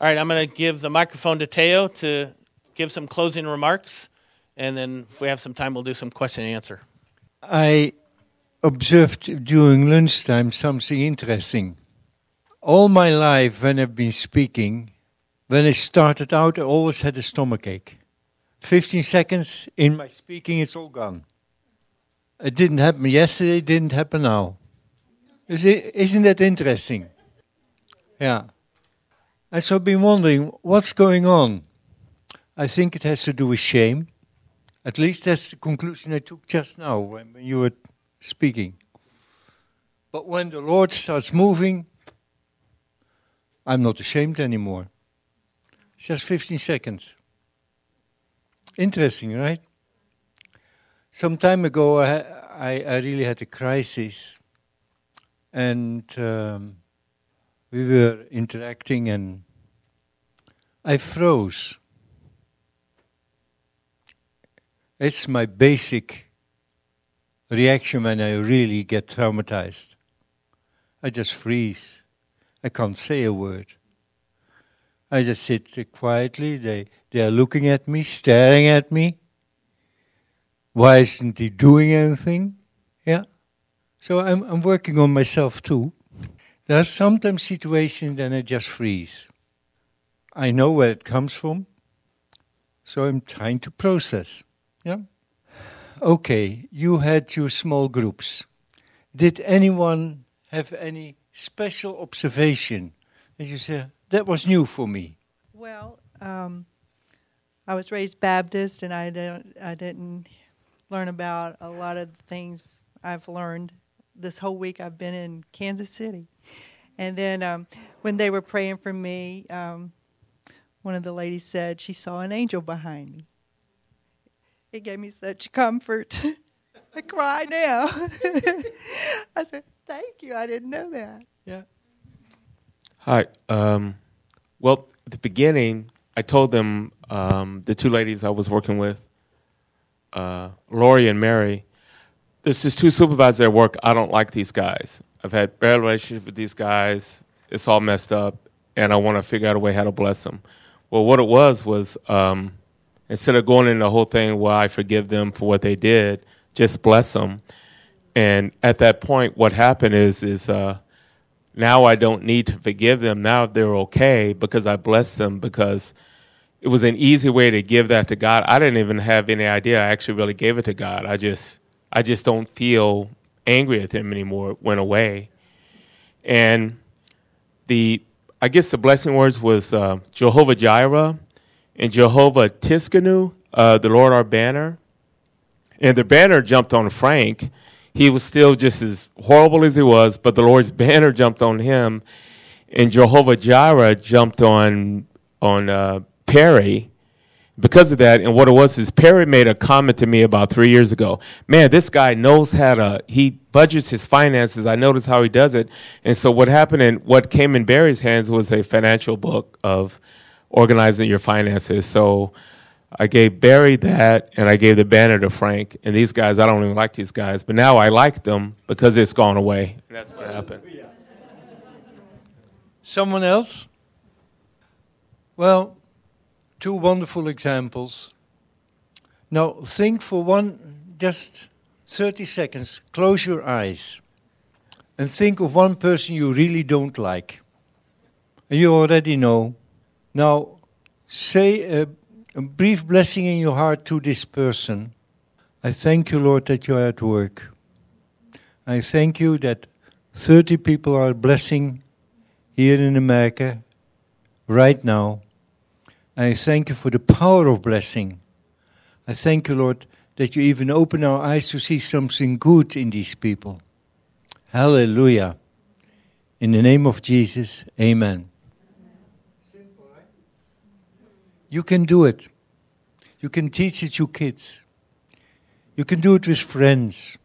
All right, I'm going to give the microphone to Teo to give some closing remarks, and then if we have some time, we'll do some question and answer. I observed during lunchtime something interesting. All my life, when I've been speaking, when I started out, I always had a stomachache. 15 seconds in my speaking, it's all gone. It didn't happen yesterday, it didn't happen now. Isn't that interesting? Yeah. And so I've been wondering, what's going on? I think it has to do with shame. At least that's the conclusion I took just now when you were speaking. But when the Lord starts moving, I'm not ashamed anymore. It's just 15 seconds. Interesting, right? Some time ago, I really had a crisis. And we were interacting and I froze. It's my basic reaction when I really get traumatized. I just freeze. I can't say a word. I just sit quietly. They are looking at me, staring at me. Why isn't he doing anything? Yeah. So I'm working on myself too. There are sometimes situations that I just freeze. I know where it comes from, so I'm trying to process. Yeah. Okay, you had your small groups. Did anyone have any special observation that you said, that was new for me? Well, I was raised Baptist, and I didn't learn about a lot of things I've learned this whole week. I've been in Kansas City. And then when they were praying for me, one of the ladies said she saw an angel behind me. It gave me such comfort. I cry now. I said, thank you. I didn't know that. Yeah. Hi. Well, at the beginning, I told them, the two ladies I was working with, Lori and Mary, there's just two supervisors at work. I don't like these guys. I've had bad relationships with these guys. It's all messed up, and I want to figure out a way how to bless them. Well, what it was instead of going into the whole thing, well, I forgive them for what they did, just bless them. And at that point, what happened is now I don't need to forgive them. Now they're okay because I blessed them, because it was an easy way to give that to God. I didn't even have any idea I actually really gave it to God. I just don't feel angry at him anymore. It went away. And I guess the blessing words was Jehovah Jireh and Jehovah Tiskanu, the Lord our banner. And the banner jumped on Frank. He was still just as horrible as he was, but the Lord's banner jumped on him. And Jehovah Jireh jumped on Perry because of that. And what it was is Perry made a comment to me about 3 years ago. Man, this guy knows he budgets his finances. I noticed how he does it. And so what happened and what came in Barry's hands was a financial book of organizing your finances. So I gave Barry that, and I gave the banner to Frank. And these guys, I don't even like these guys, but now I like them because it's gone away. And that's what happened. Someone else? Well, two wonderful examples. Now, think for just 30 seconds. Close your eyes and think of one person you really don't like. And you already know. Now, say a brief blessing in your heart to this person. I thank you, Lord, that you are at work. I thank you that 30 people are blessing here in America right now. I thank you for the power of blessing. I thank you, Lord, that you even open our eyes to see something good in these people. Hallelujah. In the name of Jesus, amen. Simple, right? You can do it. You can teach it to kids. You can do it with friends.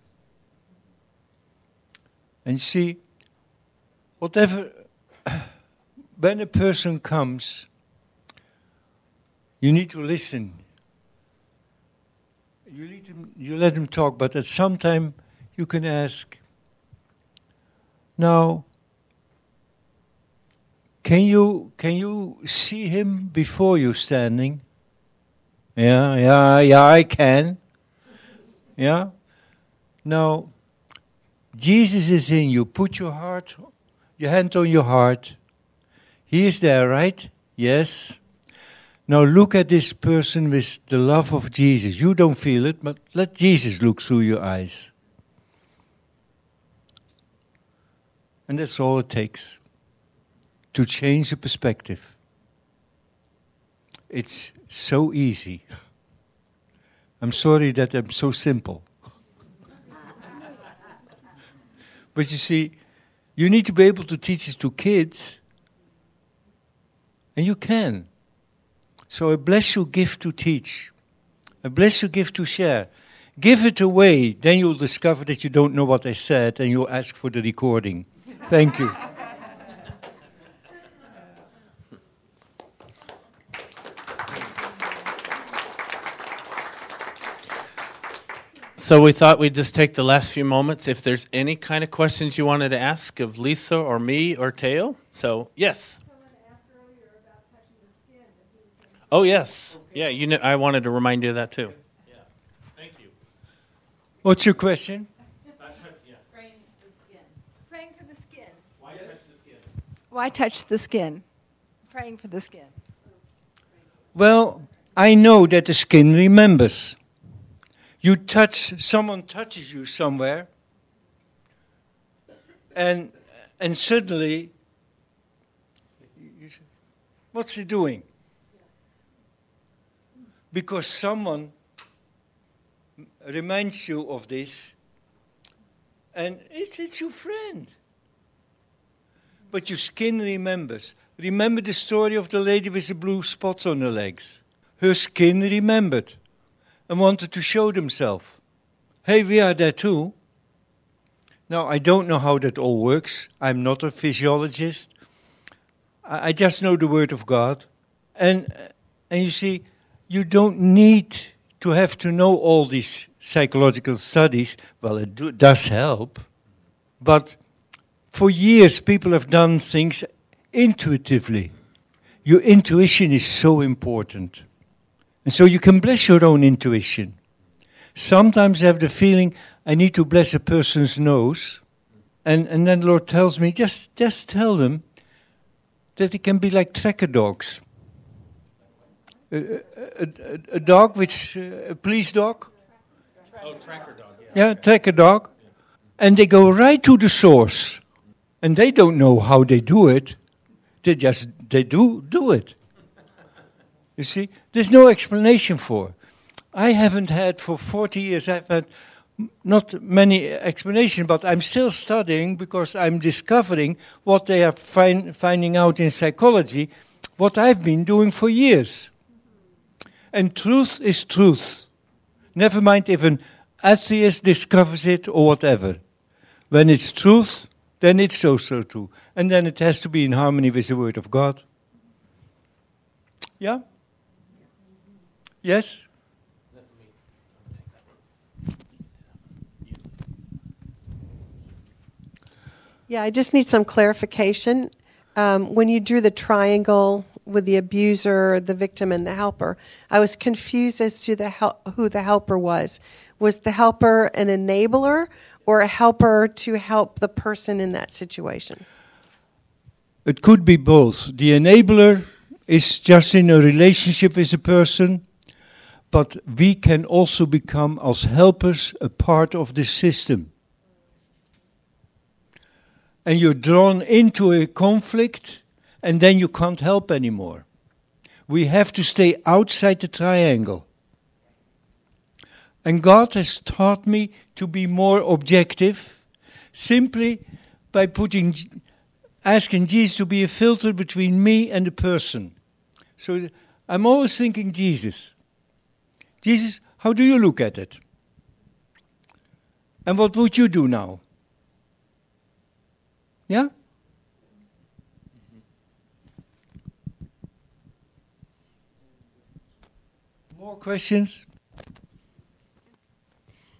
And see, whatever, when a person comes, you need to listen. You let them talk, but at some time you can ask, now, Can you see him before you standing? Yeah, I can. Yeah? Now, Jesus is in you. Put your hand on your heart. He is there, right? Yes. Now look at this person with the love of Jesus. You don't feel it, but let Jesus look through your eyes. And that's all it takes to change the perspective. It's so easy. I'm sorry that I'm so simple. But you see, you need to be able to teach this to kids, and you can. So I bless your gift to teach. I bless your gift to share. Give it away, then you'll discover that you don't know what I said, and you'll ask for the recording. Thank you. So we thought we'd just take the last few moments if there's any kind of questions you wanted to ask of Lisa or me or Teo. So, yes. Someone asked earlier about touching the skin. Oh, yes. Yeah, you know, I wanted to remind you of that too. Yeah. Thank you. What's your question? Praying for the skin. Praying for the skin. Why touch the skin? Why touch the skin? Praying for the skin. Well, I know that the skin remembers. Someone touches you somewhere, and suddenly, what's he doing? Because someone reminds you of this, and it's your friend. But your skin remembers. Remember the story of the lady with the blue spots on her legs? Her skin remembered and wanted to show themselves. Hey, we are there too. Now, I don't know how that all works. I'm not a physiologist. I just know the Word of God. And you see, you don't need to have to know all these psychological studies. Well, it does help. But for years, people have done things intuitively. Your intuition is so important. And so you can bless your own intuition. Sometimes I have the feeling I need to bless a person's nose. And then the Lord tells me, just tell them that it can be like tracker dogs. A dog, a police dog. Oh, tracker dog. Yeah, tracker dog. And they go right to the source. And they don't know how they do it. They do it. You see, there's no explanation for. I haven't had for 40 years, I've had not many explanations, but I'm still studying because I'm discovering what they are finding out in psychology, what I've been doing for years. And truth is truth. Never mind if an atheist discovers it or whatever. When it's truth, then it's so true. And then it has to be in harmony with the Word of God. Yeah? Yes? Yeah, I just need some clarification. When you drew the triangle with the abuser, the victim, and the helper, I was confused as to who the helper was. Was the helper an enabler or a helper to help the person in that situation? It could be both. The enabler is just in a relationship with a person, but we can also become, as helpers, a part of the system. And you're drawn into a conflict, and then you can't help anymore. We have to stay outside the triangle. And God has taught me to be more objective, simply by asking Jesus to be a filter between me and the person. So I'm always thinking Jesus. Jesus, how do you look at it? And what would you do now? Yeah? More questions?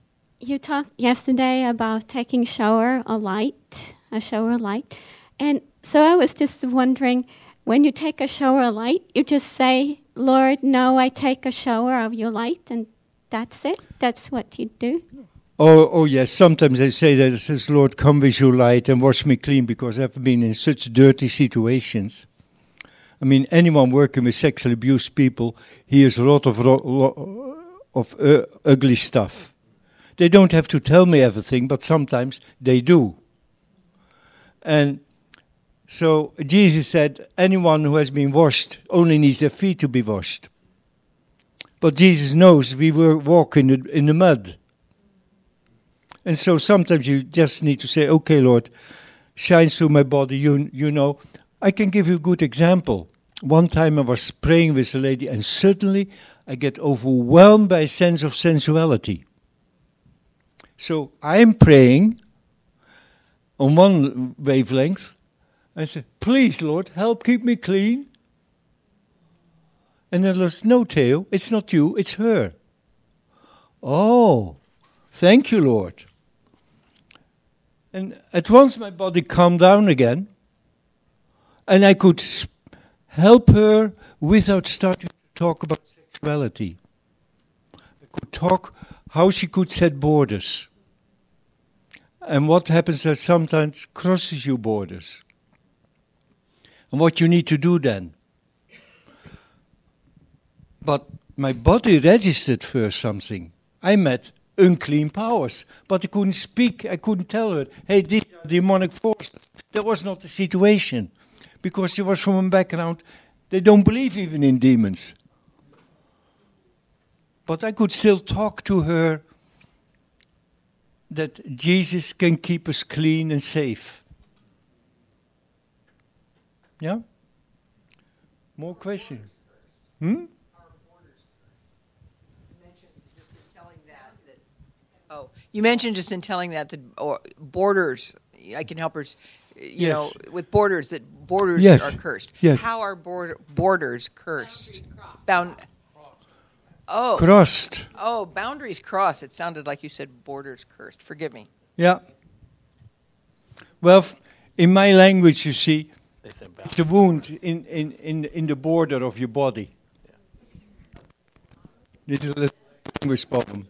You talked yesterday about taking a shower light, and So I was just wondering, when you take a shower of light, you just say, Lord, no, I take a shower of your light, and that's it? That's what you do? Oh yes, sometimes I say that. It says, Lord, come with your light and wash me clean, because I've been in such dirty situations. I mean, anyone working with sexually abused people hears a lot of ugly stuff. They don't have to tell me everything, but sometimes they do. And so Jesus said, anyone who has been washed only needs their feet to be washed. But Jesus knows we were walking in the mud. And so sometimes you just need to say, okay, Lord, shine through my body. You know, I can give you a good example. One time I was praying with a lady, and suddenly I get overwhelmed by a sense of sensuality. So I'm praying on one wavelength. I said, please, Lord, help keep me clean. And then there's no, Theo, it's not you, it's her. Oh, thank you, Lord. And at once my body calmed down again, and I could help her without starting to talk about sexuality. I could talk how she could set borders. And what happens that sometimes crosses your borders. And what you need to do then. But my body registered first something. I met unclean powers, but I couldn't speak. I couldn't tell her, hey, these are demonic forces. That was not the situation, because she was from a background, they don't believe even in demons. But I could still talk to her that Jesus can keep us clean and safe. Yeah? More questions? You mentioned just in telling that borders, I can help her, you Yes. know, with borders, that borders Yes. are cursed. Yes. How are borders cursed? Crossed. Oh, boundaries crossed. It sounded like you said borders cursed. Forgive me. Yeah. Well, in my language, you see, it's a wound in the border of your body. This is a language problem.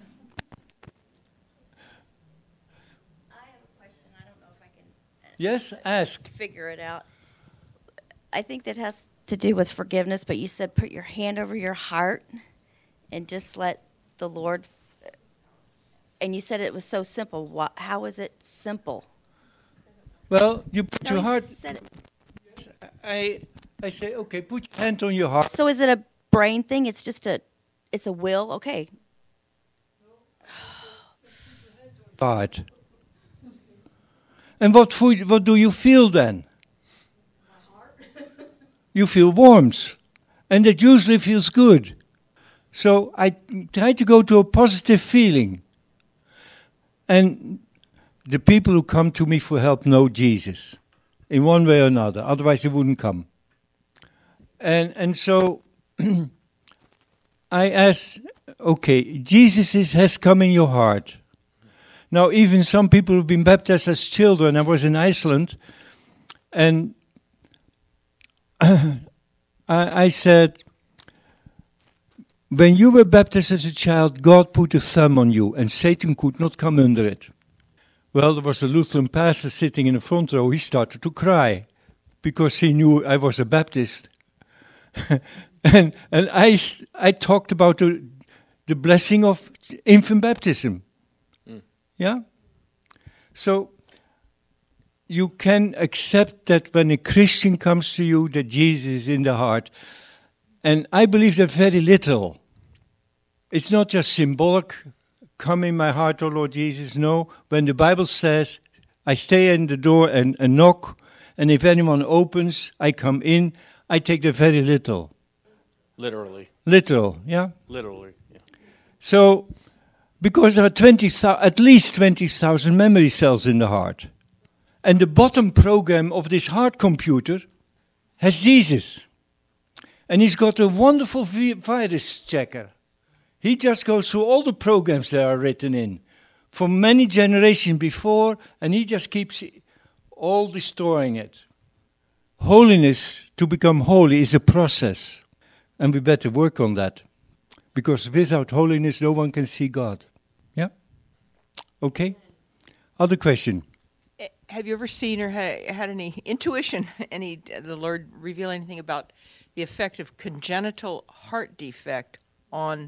Yes, ask. Figure it out. I think that has to do with forgiveness, but you said put your hand over your heart and just let the Lord. And you said it was so simple. How is it simple? Well, you put No, your you heart. said it. I say, okay, put your hand on your heart. So is it a brain thing? It's just it's a will. Okay. Heart. And what do you feel then? You feel warmth. And that usually feels good. So I try to go to a positive feeling. And the people who come to me for help know Jesus in one way or another. Otherwise they wouldn't come. And so I ask, okay, Jesus has come in your heart. Now, even some people who've been baptized as children. I was in Iceland, and I said, when you were baptized as a child, God put a thumb on you, and Satan could not come under it. Well, there was a Lutheran pastor sitting in the front row. He started to cry, because he knew I was a Baptist. and I talked about the blessing of infant baptism. Yeah? So you can accept that when a Christian comes to you, that Jesus is in the heart. And I believe that very little. It's not just symbolic, come in my heart, O Lord Jesus. No, when the Bible says, I stay in the door and knock, and if anyone opens, I come in, I take that very little. Literally. Literal, yeah? Literally, yeah. So, because there are at least 20,000 memory cells in the heart. And the bottom program of this heart computer has Jesus. And he's got a wonderful virus checker. He just goes through all the programs that are written in from many generations before, and he just keeps all destroying it. holiness, to become holy, is a process. And we better work on that. Because without holiness, no one can see God. Yeah? Okay? Other question? Have you ever seen or had any intuition, the Lord reveal anything about the effect of congenital heart defect on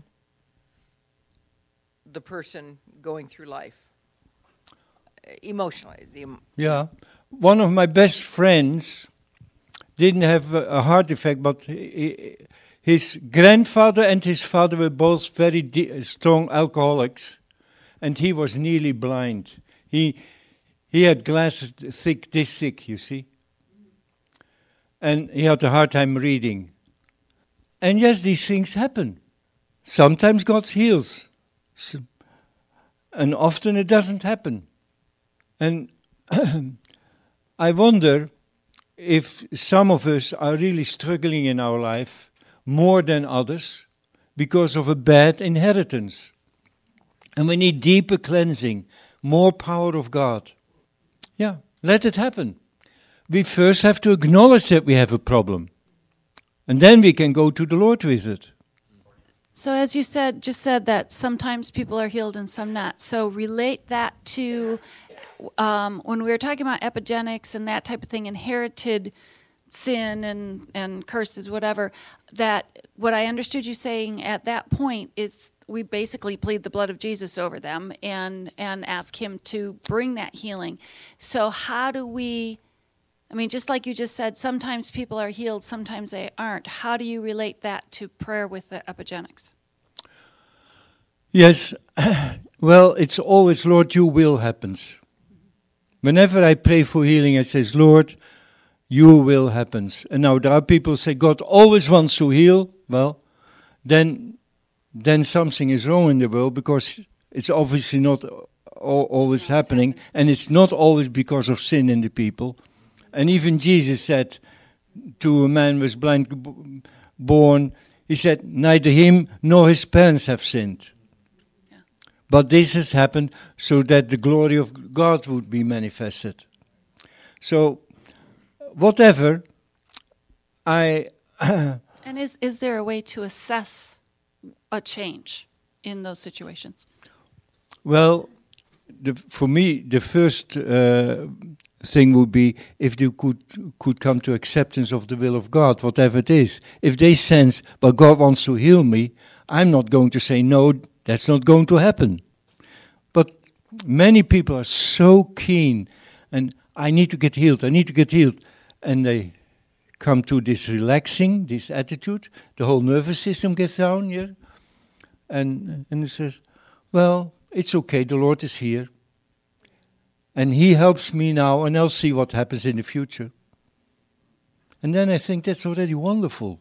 the person going through life? Emotionally. Yeah. One of my best friends didn't have a heart defect, but his grandfather and his father were both very strong alcoholics, and he was nearly blind. He had glasses this thick, you see. And he had a hard time reading. And yes, these things happen. Sometimes God heals. And often it doesn't happen. And I wonder if some of us are really struggling in our life more than others because of a bad inheritance. And we need deeper cleansing, more power of God. Yeah, let it happen. We first have to acknowledge that we have a problem. And then we can go to the Lord with it. So as you just said that sometimes people are healed and some not. So relate that to when we were talking about epigenics and that type of thing, inherited sin and curses, whatever, that what I understood you saying at that point is we basically plead the blood of Jesus over them and ask him to bring that healing. So how do we, I mean, just like you just said, sometimes people are healed, sometimes they aren't. How do you relate that to prayer with the epigenics? Yes, well, it's always, Lord, your will happens. Whenever I pray for healing, I say, Lord, your will happens. And now there are people who say, God always wants to heal. Well, then something is wrong in the world, because it's obviously not always happening, and it's not always because of sin in the people. And even Jesus said to a man who was blind born, he said, neither him nor his parents have sinned. Yeah. But this has happened so that the glory of God would be manifested. So, whatever, And is there a way to assess a change in those situations? Well, for me, the first thing would be if they could come to acceptance of the will of God, whatever it is. If they sense, but God wants to heal me, I'm not going to say, no, that's not going to happen. But many people are so keen, and I need to get healed, and they come to this relaxing, this attitude, the whole nervous system gets down, yeah? And it says, well, it's okay, the Lord is here. And he helps me now, and I'll see what happens in the future. And then I think that's already wonderful.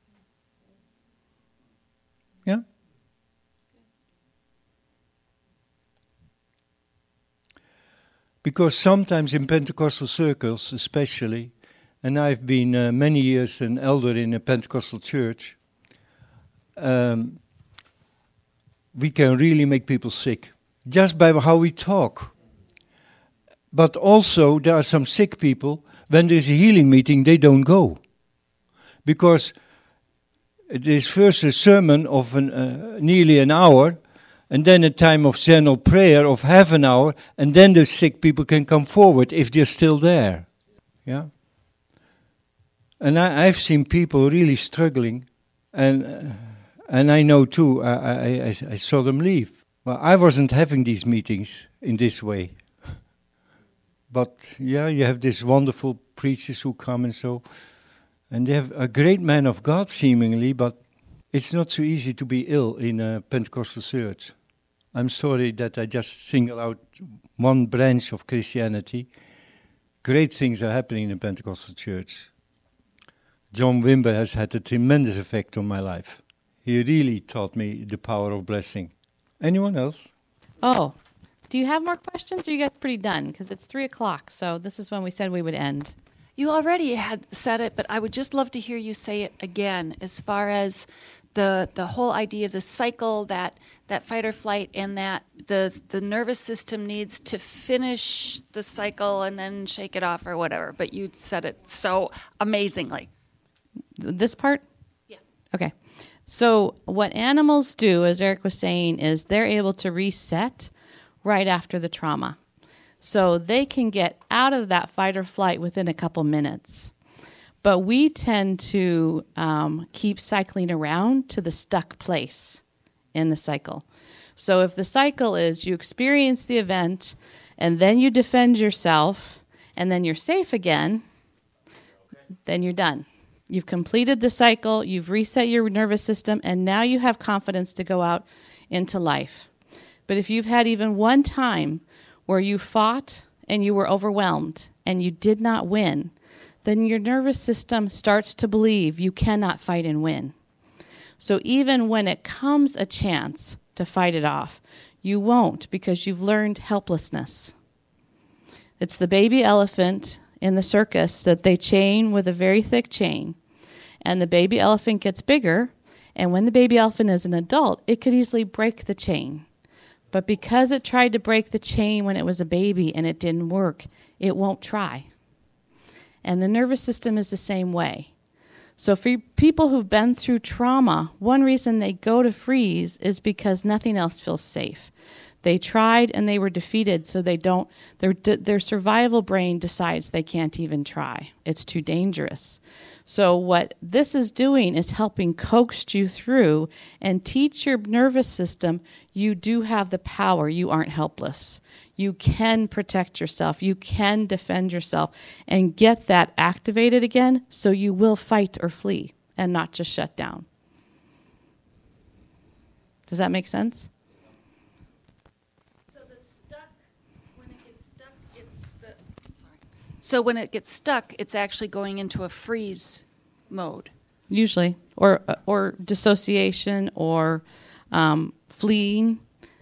Yeah? Because sometimes in Pentecostal circles especially, and I've been many years an elder in a Pentecostal church, we can really make people sick just by how we talk. But also there are some sick people, when there's a healing meeting, they don't go. Because it is first a sermon of nearly an hour, and then a time of general prayer of half an hour, and then the sick people can come forward if they're still there. Yeah. And I've seen people really struggling, and I know too, I saw them leave. Well, I wasn't having these meetings in this way. But yeah, you have these wonderful preachers who come and they have a great man of God seemingly, but it's not so easy to be ill in a Pentecostal church. I'm sorry that I just single out one branch of Christianity. Great things are happening in the Pentecostal church. John Wimber has had a tremendous effect on my life. He really taught me the power of blessing. Anyone else? Oh, do you have more questions, or are you guys pretty done? Because it's 3:00, so this is when we said we would end. You already had said it, but I would just love to hear you say it again as far as the whole idea of the cycle, that fight or flight, and that the nervous system needs to finish the cycle and then shake it off or whatever. But you said it so amazingly. This part? Yeah. Okay. So what animals do, as Eric was saying, is they're able to reset right after the trauma. So they can get out of that fight or flight within a couple minutes. But we tend to keep cycling around to the stuck place in the cycle. So if the cycle is you experience the event and then you defend yourself and then you're safe again, then you're done. You've completed the cycle, you've reset your nervous system, and now you have confidence to go out into life. But if you've had even one time where you fought and you were overwhelmed and you did not win, then your nervous system starts to believe you cannot fight and win. So even when it comes a chance to fight it off, you won't, because you've learned helplessness. It's the baby elephant in the circus that they chain with a very thick chain, and the baby elephant gets bigger, and when the baby elephant is an adult, it could easily break the chain. But because it tried to break the chain when it was a baby and it didn't work, it won't try. And the nervous system is the same way. So for people who've been through trauma, one reason they go to freeze is because nothing else feels safe. They tried and they were defeated, so they don't. Their survival brain decides they can't even try. It's too dangerous. So what this is doing is helping coax you through and teach your nervous system you do have the power. You aren't helpless. You can protect yourself. You can defend yourself and get that activated again, so you will fight or flee and not just shut down. Does that make sense? So when it gets stuck, it's actually going into a freeze mode. Usually, or dissociation, or fleeing.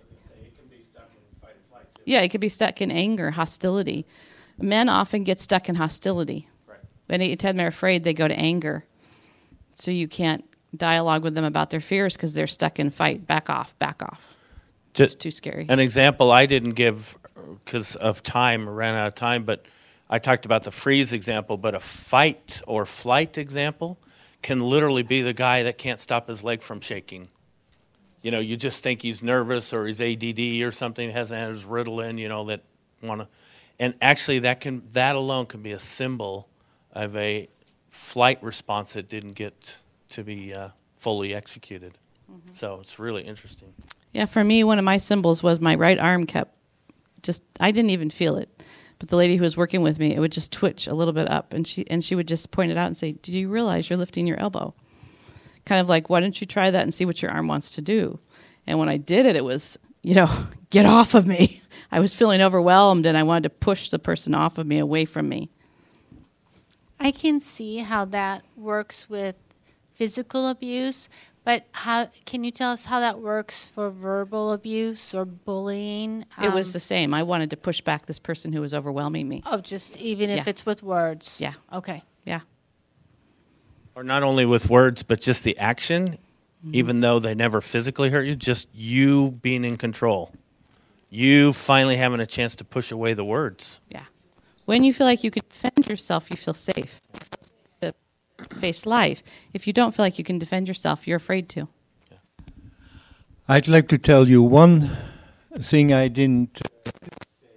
Yeah, it could be stuck in anger, hostility. Men often get stuck in hostility. Right. Anytime they're afraid, they go to anger. So you can't dialogue with them about their fears because they're stuck in fight. Back off, back off. Just it's too scary. An example I didn't give because of time, ran out of time, but I talked about the freeze example, but a fight or flight example can literally be the guy that can't stop his leg from shaking. You know, you just think he's nervous or he's ADD or something, hasn't had his Ritalin, you know, that want to. And actually that alone can be a symbol of a flight response that didn't get to be fully executed. Mm-hmm. So it's really interesting. Yeah, for me, one of my symbols was my right arm kept I didn't even feel it. But the lady who was working with me, it would just twitch a little bit up, and she would just point it out and say, "Do you realize you're lifting your elbow?" Kind of like, why don't you try that and see what your arm wants to do? And when I did it, it was, get off of me. I was feeling overwhelmed, and I wanted to push the person off of me, away from me. I can see how that works with physical abuse, but can you tell us how that works for verbal abuse or bullying? It was the same. I wanted to push back this person who was overwhelming me. Oh, just even if it's with words? Yeah. Okay. Yeah. Or not only with words, but just the action, even though they never physically hurt you, just you being in control. You finally having a chance to push away the words. Yeah. When you feel like you can defend yourself, you feel safe to face life. If you don't feel like you can defend yourself, you're afraid to. Yeah. I'd like to tell you one thing I didn't say.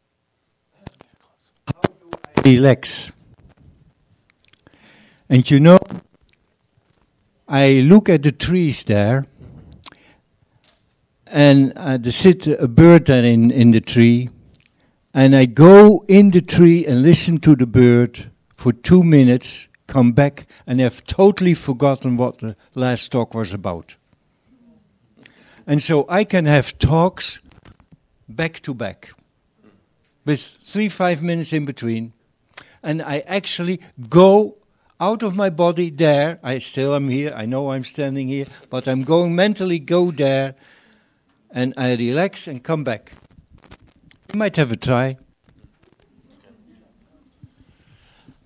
How do I relax? And I look at the trees there, and there sits a bird there in the tree, and I go in the tree and listen to the bird for 2 minutes, come back, and have totally forgotten what the last talk was about. And so I can have talks back to back, with 3-5 minutes in between, and I actually go out of my body there. I still am here. I know I'm standing here, but I'm going mentally go there, and I relax and come back. You might have a try.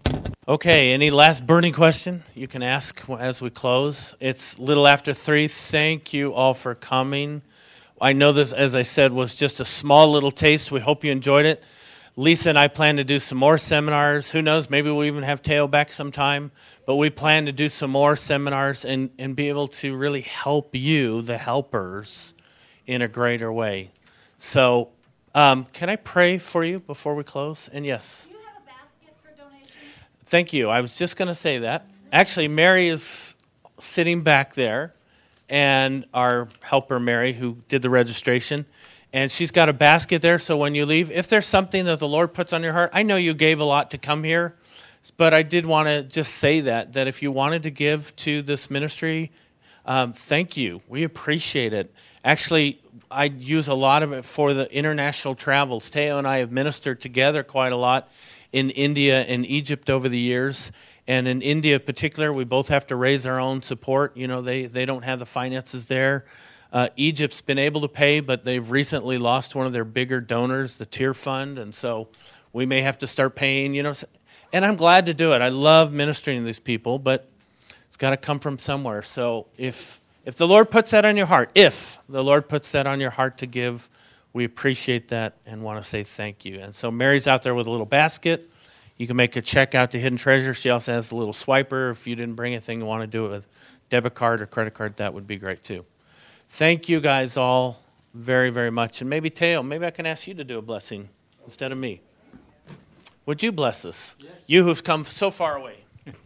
Okay, any last burning question you can ask as we close? It's a little after 3. Thank you all for coming. I know this, as I said, was just a small little taste. We hope you enjoyed it. Lisa and I plan to do some more seminars. Who knows, maybe we'll even have Teo back sometime. But we plan to do some more seminars and be able to really help you, the helpers, in a greater way. So can I pray for you before we close? And yes. Thank you. I was just going to say that. Actually, Mary is sitting back there, and our helper, Mary, who did the registration, and she's got a basket there, so when you leave, if there's something that the Lord puts on your heart, I know you gave a lot to come here, but I did want to just say that if you wanted to give to this ministry, thank you. We appreciate it. Actually, I use a lot of it for the international travels. Teo and I have ministered together quite a lot in India and Egypt over the years. And in India in particular, we both have to raise our own support. You know, they don't have the finances there. Egypt's been able to pay, but they've recently lost one of their bigger donors, the Tear Fund, and so we may have to start paying, you know. And I'm glad to do it. I love ministering to these people, but it's got to come from somewhere. So if the Lord puts that on your heart, to give, we appreciate that and want to say thank you. And so Mary's out there with a little basket. You can make a check out to Hidden Treasure. She also has a little swiper. If you didn't bring anything and want to do it with debit card or credit card, that would be great too. Thank you guys all very, very much. And maybe Teo, maybe I can ask you to do a blessing instead of me. Would you bless us? Yes. You who've come so far away.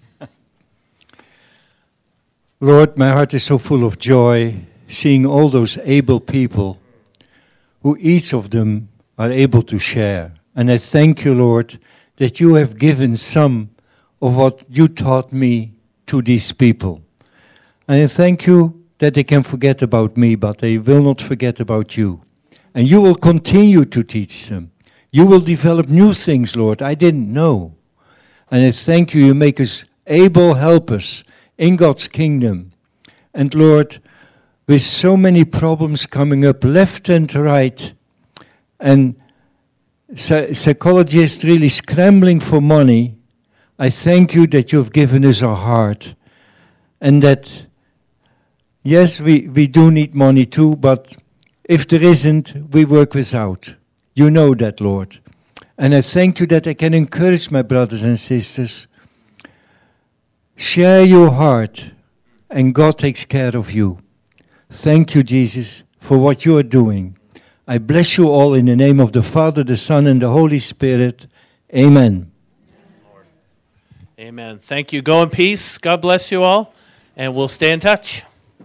Lord, my heart is so full of joy seeing all those able people who each of them are able to share. And I thank you, Lord, that you have given some of what you taught me to these people. And I thank you that they can forget about me, but they will not forget about you. And you will continue to teach them. You will develop new things, Lord, I didn't know. And I thank you, you make us able helpers in God's kingdom. And Lord, with so many problems coming up left and right, and psychologists really scrambling for money, I thank you that you've given us a heart. And that, yes, we do need money too, but if there isn't, we work without. You know that, Lord. And I thank you that I can encourage my brothers and sisters. Share your heart, and God takes care of you. Thank you, Jesus, for what you are doing. I bless you all in the name of the Father, the Son, and the Holy Spirit. Amen. Amen. Thank you. Go in peace. God bless you all, and we'll stay in touch.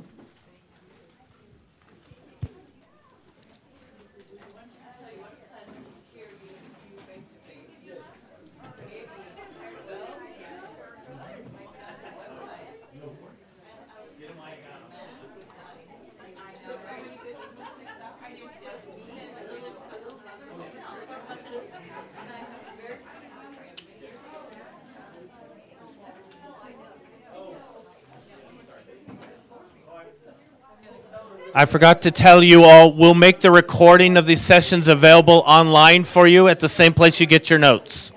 I forgot to tell you all, we'll make the recording of these sessions available online for you at the same place you get your notes.